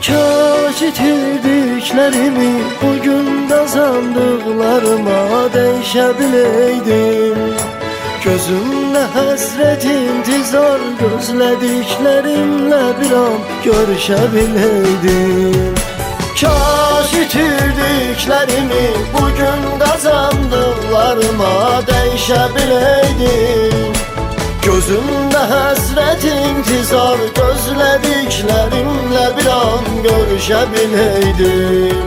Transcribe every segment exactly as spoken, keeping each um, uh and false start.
Kaş itirdiklerimi bugün kazandıklarıma değişebileydim. Gözümle hasret intizar, gözlediklerimle bir an görüşebileydim. Kaş itirdiklerimi bugün kazandıklarıma değişebileydim. Gözümde hasret intizar, gözlediklerimle bir an görüşebileydim.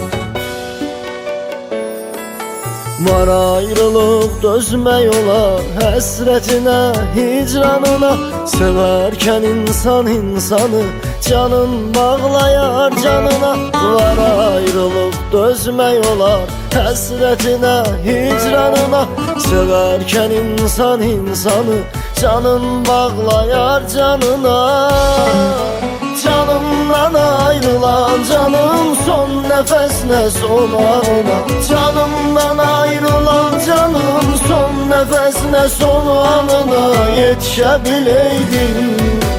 Var ayrılık dözme yola, hasretine, hicranına. Severken insan insanı, canın bağlayar canına. Var ayrılık dözme yola, hasretine, hicranına. Severken insan insanı, canın bağlayar canına. Canımdan ayrılan canım son nefesine son anına. Canımdan ayrılan canım son nefesine son anına yetişebileydim.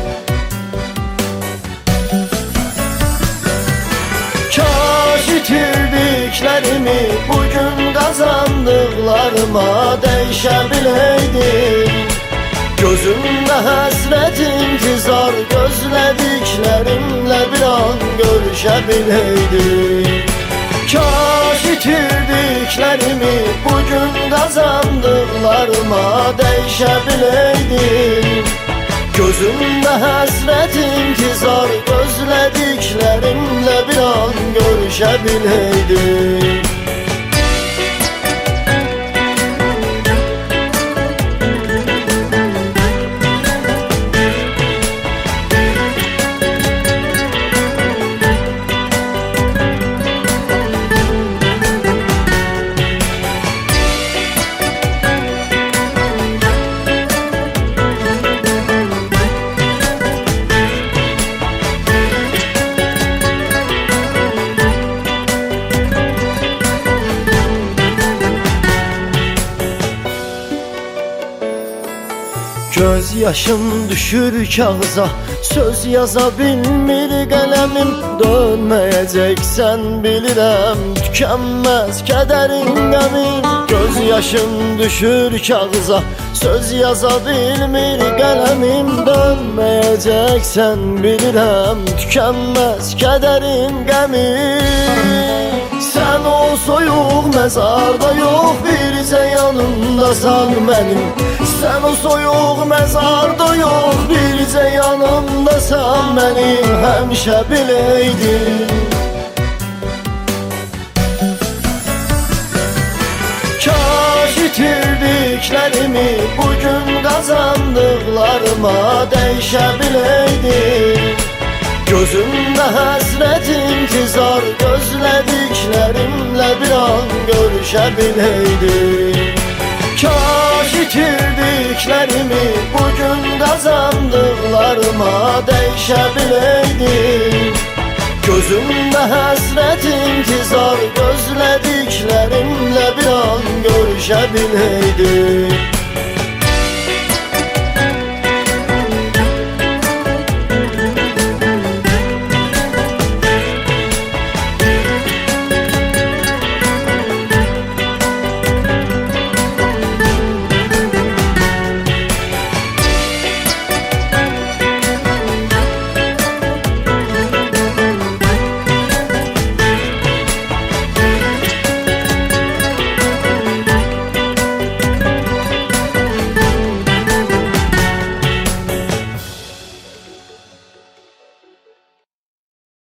Kaş itirdiklerimi bugün kazandıklarıma değişebileydim. Gözümde hasret intizar, gözlediklerimle bir an görüşebileydim. Kaş itirdiklerimi bugün kazandıklarıma değişebileydim. Gözümde hasret intizar, gözlediklerimle bir an görüşebileydim. Göz yaşım düşür kağıza, söz yazabilmir kalemim. Dönmeyeceksen bilirəm, tükenmez kederin qəmin. Göz yaşım düşür kağıza, söz yazabilmir kalemim. Dönmeyeceksen bilirəm, tükenmez kederin qəmin. Sen o soyuq mezarda yok, bircə yanımdasan benim. Sen o soyuq mezarda yok, bircə yanımdasan benim. Həmişə bileydin. Kaş itirdiklerimi bugün kazandıklarıma değişebileydim. Gözümde hasret intizar, gözlediklerimle bir an görüşebileydim. Kaş itirdiklerimi bugün kazandıklarıma değişebileydim. Gözümde hasret intizar, gözlediklerimle bir an görüşebileydim.